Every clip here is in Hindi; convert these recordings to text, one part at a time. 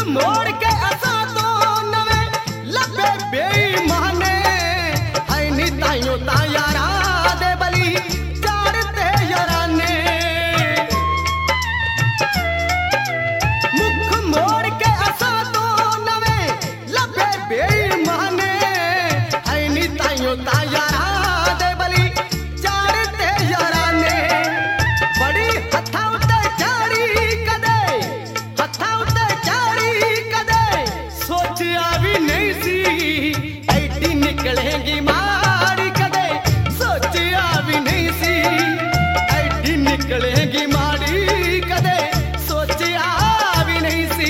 मोड़ के असा तो नवे लबे बेईमाने है नी ताइयों तायारा दे बली चाड़ते याराने मुख मोड़ के असा तो नवे लबे बेईमाने है नी ताइयों तायारा दे बली चाड़ते याराने बड़ी हथा उते चाड़ी कदे हथा उते चाड़ी कदे सोचिया भी नहीं सी ऐडी निकलेगी मारी कदे सोचिया भी नहीं सी ऐडी निकलेगी मारी कदे सोचिया भी नहीं सी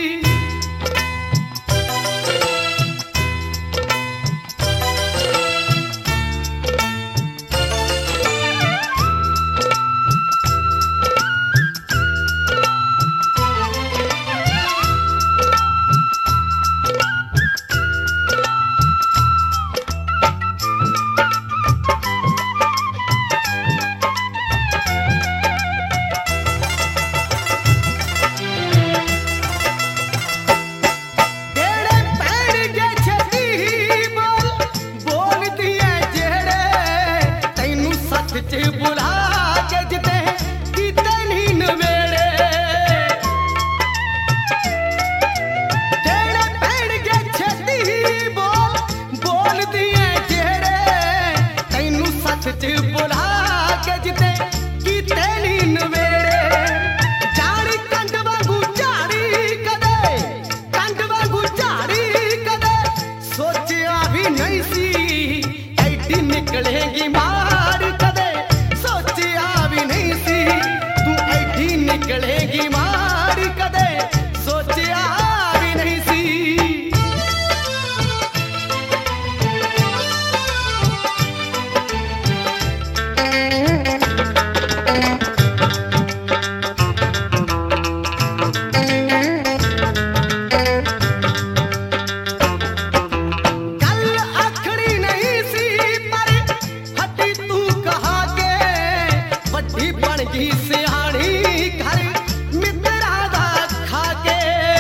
तेरे पैर के छती बोल बोल दिए जेड़े तैनू सच च बुला के जिते किते नी नवेड़े तेरे पैर के छती बोल दिए जेड़े तैनू सच च बुला के जिते किते नी नवेड़े जाड़ी कंड वांगू झाड़ी कदे कंड वांगू झाड़ी कदे सोचिया भी नहीं सी ऐडी निकलेगी मार कदे सोचिया भी नहीं सी तू ऐडी निकलेगी मार कदे सोचिया भी नहीं सी कल आखड़ी नहीं सी पर हटी तू कहा के बड़ी बन गई सियाणी घर मित्रा दा खा के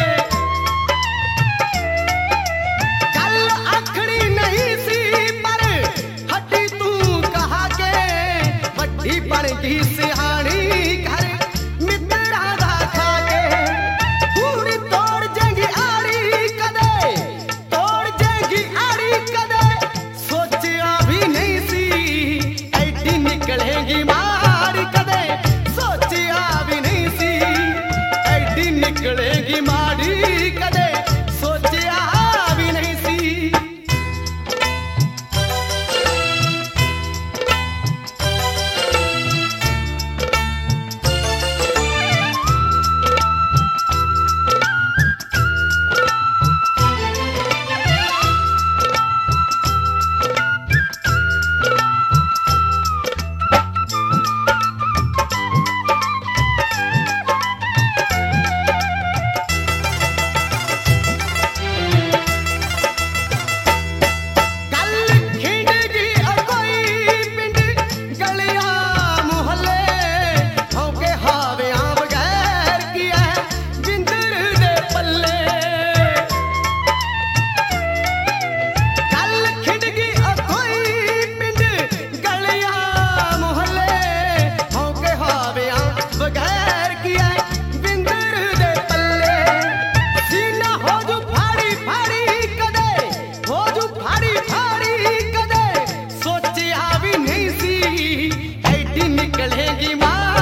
कल आखड़ी नहीं सी पर हटी तू कहा के बड़ी बन गई सियाणी घर मित्रा दा खा के पूरी तोड़ जाएगी आड़ी कदे तोड़ जाएगी आड़ी कदे सोचिया भी नहीं सी ऐडी निकलेगी मार कदे सोचिया भी नहीं सी ऐडी निकलेगी मारी कदे सोचिया भी नहीं सी कल खिंडगी कोई पिंड गलियां मोहल्ले होके हावियां बगैर किया बिंदर दे पल्ले कल खिंडगी कोई पिंड गलियां मोहल्ले होके हावियां बगैर किया बिंदर दे पल्ले सीना हो जू फाड़ी फाड़ी कदे हो जू फाड़ी फाड़ी कदे सोचिया भी नहीं सी ऐडी निकलेगी मार